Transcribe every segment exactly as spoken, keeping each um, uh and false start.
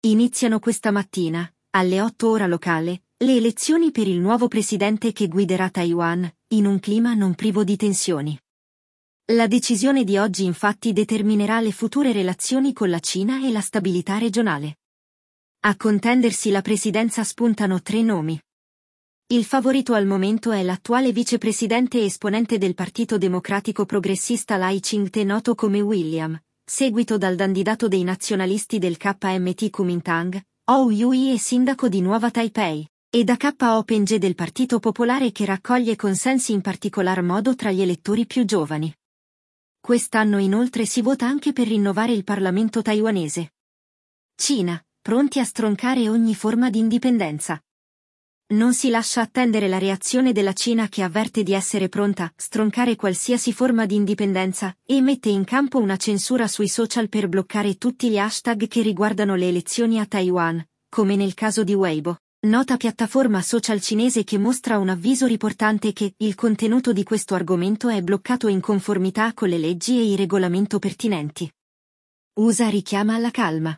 Iniziano questa mattina, alle otto ora locale, le elezioni per il nuovo presidente che guiderà Taiwan, in un clima non privo di tensioni. La decisione di oggi infatti determinerà le future relazioni con la Cina e la stabilità regionale. A contendersi la presidenza spuntano tre nomi. Il favorito al momento è l'attuale vicepresidente e esponente del Partito Democratico Progressista Lai Ching-te, noto come William, seguito dal candidato dei nazionalisti del K M T Kuomintang, Hou Yu-i e sindaco di Nuova Taipei, e da K O Peng del Partito Popolare che raccoglie consensi in particolar modo tra gli elettori più giovani. Quest'anno inoltre si vota anche per rinnovare il Parlamento taiwanese. Cina, pronti a stroncare ogni forma di indipendenza. Non si lascia attendere la reazione della Cina che avverte di essere pronta a stroncare qualsiasi forma di indipendenza e mette in campo una censura sui social per bloccare tutti gli hashtag che riguardano le elezioni a Taiwan, come nel caso di Weibo, nota piattaforma social cinese che mostra un avviso riportante che il contenuto di questo argomento è bloccato in conformità con le leggi e i regolamenti pertinenti. U S A richiama alla calma.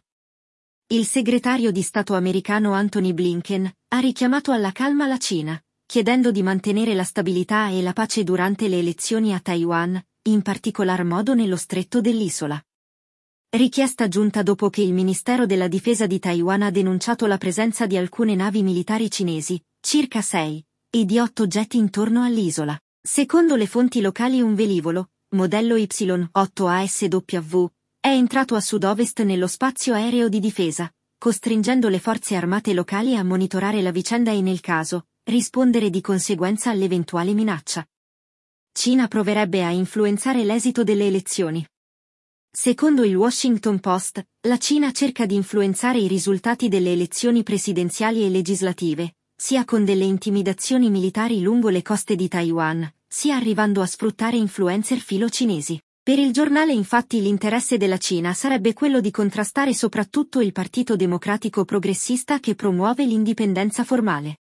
Il segretario di Stato americano Antony Blinken ha richiamato alla calma la Cina, chiedendo di mantenere la stabilità e la pace durante le elezioni a Taiwan, in particolar modo nello stretto dell'isola. Richiesta giunta dopo che il Ministero della Difesa di Taiwan ha denunciato la presenza di alcune navi militari cinesi, circa sei, e di otto jet intorno all'isola. Secondo le fonti locali un velivolo, modello Y otto A S W, è entrato a sud-ovest nello spazio aereo di difesa, costringendo le forze armate locali a monitorare la vicenda e nel caso, rispondere di conseguenza all'eventuale minaccia. Cina proverebbe a influenzare l'esito delle elezioni. Secondo il Washington Post, la Cina cerca di influenzare i risultati delle elezioni presidenziali e legislative, sia con delle intimidazioni militari lungo le coste di Taiwan, sia arrivando a sfruttare influencer filo-cinesi. Per il giornale infatti l'interesse della Cina sarebbe quello di contrastare soprattutto il Partito Democratico Progressista che promuove l'indipendenza formale.